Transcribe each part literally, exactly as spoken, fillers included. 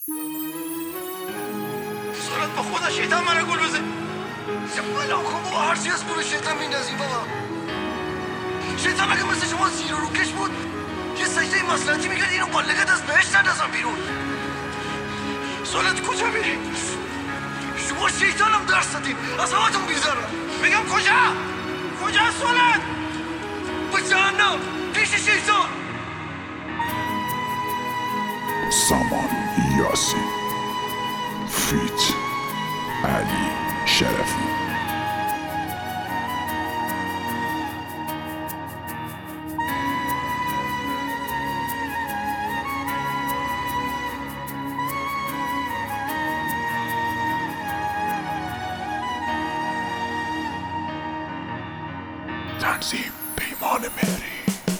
سالت با خدا شیطان منو گل بزن. بلا کن بابا، هرچی از گل شیطان میندازیم بابا. شیطان اگه مثل شما زیر و روکش بود یه سجده مسلحتی میکرد اینو با لگت از بهشت نندازم بیرون. سالت کجا میری؟ شما شیطانم درس دادیم، از همتون بیزارم. میگم کجا؟ کجا سالت؟ به جهنم پیش شیطان. سامان یاسین فیت علی شرفی. تنظیم پیمان مهری.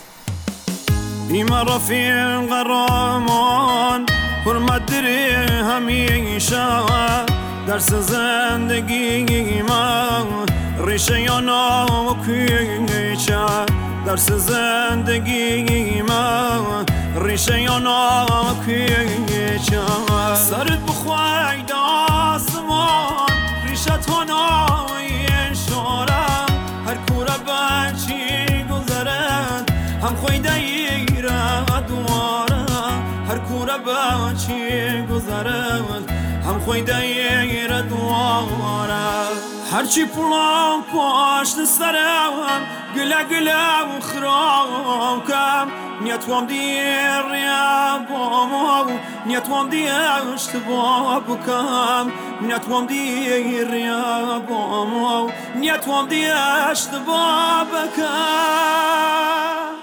ایما رفیق قهرمان حرمت داری همیشه درس زندگی من ریشه یا ناکیچه درس زندگی من ریشه یا ناکیچه سرت بخواید آسمان ریشه تانای شاره هر کوره بچی گذرد هم خویده ایره دواره هر کوره بچی گذرد هم خویده ایره دواره هرچی پلان پاشت سرم گله گله و خراکم نیتوام دیر یا بامو نیتوام دیر اشتباه بکم نیتوام دیر یا بامو نیتوام دیر اشتباه بکم.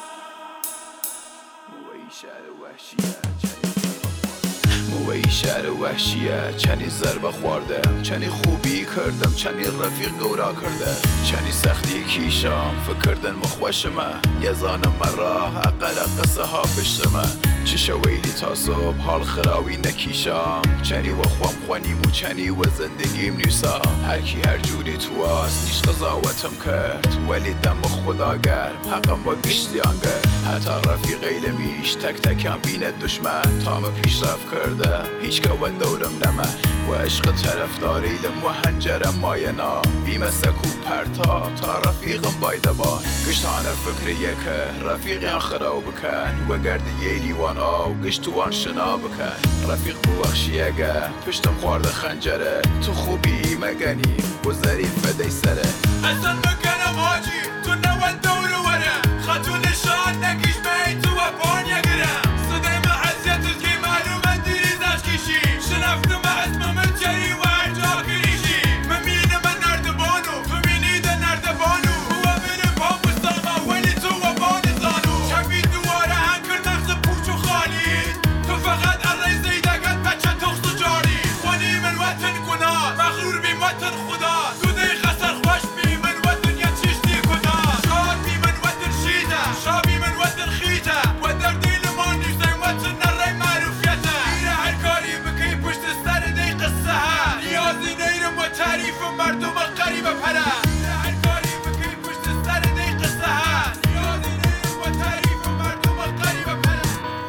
موی شهر وحشیه چنی ضربه خوردم چنی خوبی کردم چنی رفیق گورا کردم چنی سختی کیشم فکردن مخوشمه یه زانم مرا اقل قصه ها پشتمه چه شویلی تا صبح حال خراوی نکیشم چنی و خوام خوانیم و چنی و زندگیم نیسا هرکی هر جوری تو است نیش قضاوتم کرد ولی دم خدا گرم حقم با گشتیان گرد حتی رفیق ایلمیش تک تکم بینه دشمن تام پیش رفت کرده هیچ که و دورم نمه و عشق طرف داریلم و هنجرم ماینا بیمه سکو پرتا تا رفیقم بایده با گشتانه فکریه که رفیقیان خراب بکن و گرد یه لیوانا و گشتوان شنا بکن رفیق بوخشی اگه پشتم خوارده خنجره تو خوبی مگنی گذری فدی سره اصلا مکنم حاجی تو نوان دور وره خطو نشان نکیش بین تو و بان یگرم صدای معزیت که معلومه دیریزش کشی شنفتم اسم من چری و ارجا کریشی ممینه من نردبانو تو مینیده نردبانو هو بره پا بستاقه ولی تو و بان زانو شبی دواره هنکر مغز پوچ و خالی تو فقط الری زیدگت بچه تخص و جاری خوانی من وطن گناه مغرور بی وطن خدا تو دی خسر خوش بی من وطن یا چشتی کدا شاد بی من وطن شیده شابی من وطن خیته و در دیل ما نیستن وطن نره معروفیته ایره هر کاری بکی پشت سر دی قصه ها نیازی نیرم و تعریف مردم قریب پره ایره هر کاری بکی پشت سر دی قصه ها نیازی نیرم و تعریف مردم قریب پره.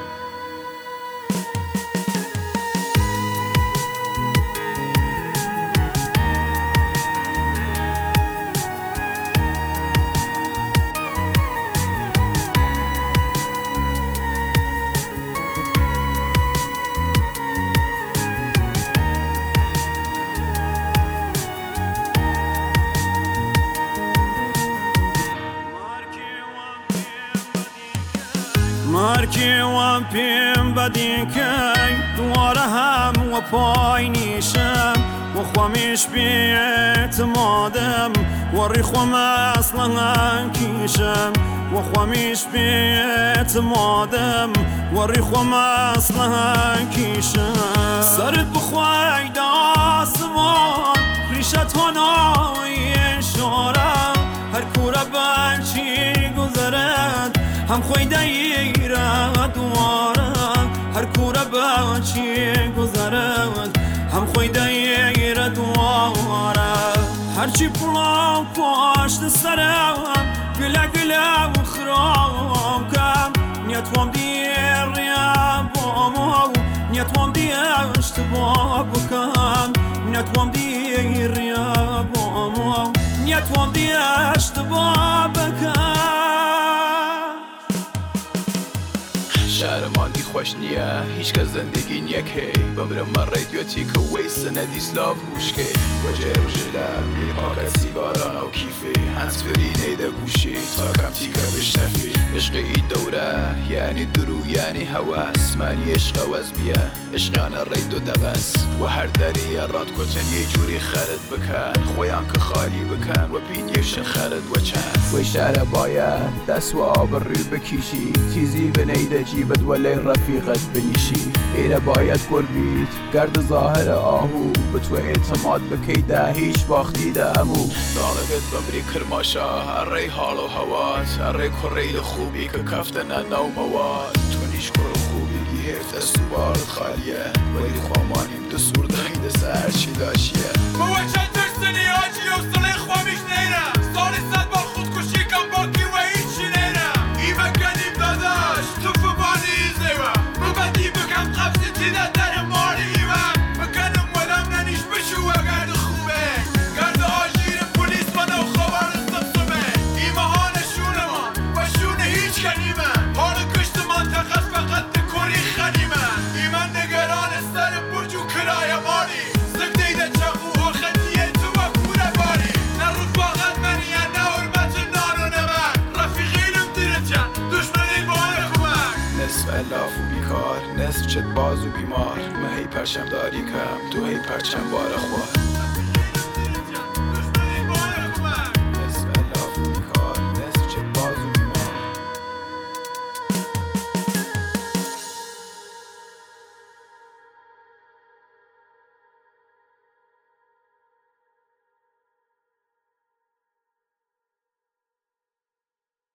مارکی وام پیم بدی کی دواره هم و پای نیشم و خوامیش بیت مادم و ریخوام اصلا کیشم و خوامیش بیت مادم و ریخوام اصلا کیشم سرت بخواید آسمان ریشه تانای شاره هر کوره بچی گذرد هم خویده ایره دواره هر کوره بچی گذرد هم خویده ایره دواره هرچی پلان پاشت سرم گله گله و خراکم نیتوام دیر یا بامو نیتوام دیر اشتباه بكم نتوام دي الرياب وامو نتوام دي اشتباه بكم شهرمان دی خوش نیه هیچ که زندگی نیکی بمرم من رادیوتی که ویس ندی سلاف گوش که وجه و جلم یه پاکت سیگاران و کیفی هنس فری نیده گوشی تا کم تیکه بشنفی عشق ای دوره یعنی درو یعنی هواس منی عشق و از بیه عشقان رید و دبس و هر دری راد کتن یه جوری خرد بکن خویان که خالی بکن و پینیش خرد و چند وی شهر باید دست و آب روی بکیشی تیزی بنیده جیبت ولی رفیقت بنیشی ایره باید گربید گرد ظاهر آهو به تو اعتماد بکیده هیچ باختی ده امو دانگت بمری کرماشا اره حال و هوات اره کره خوبی که کفتن نو مواد تو نیش کره خوبی هفت از تو بارد خالیه ولی خوامانیم دو سور دخیده سر چی داشیه بوا چند درسنی آجی و سالی خوامیش نیره سالی صد بار خودکشی کم باکی و هیچی نیره ای بکنیم داداش تو فبانی زیوه ببدی بکم قبضی تیده در ماری ایوه بکنم ولم ننیش بشو و گرد خوبه گرد آجیر پولیس منو خبر استمسومه ایمه ها نشونه ما و شونه هیچ کنیمه حال کشت منطقه فقط دکوری خنیمه ایمه نگران سر برج و کرایه ماری زگدیده چقو و خطیه تو و پوره باری نه رفاقت منیه نه حرمت نان و نمک رفیقینم دیره چند دشمنی بانه کمک نصف الاف و بیکار نصف چت باز و بیمار من هی پرچم داری کم تو هی پرچم بار خواه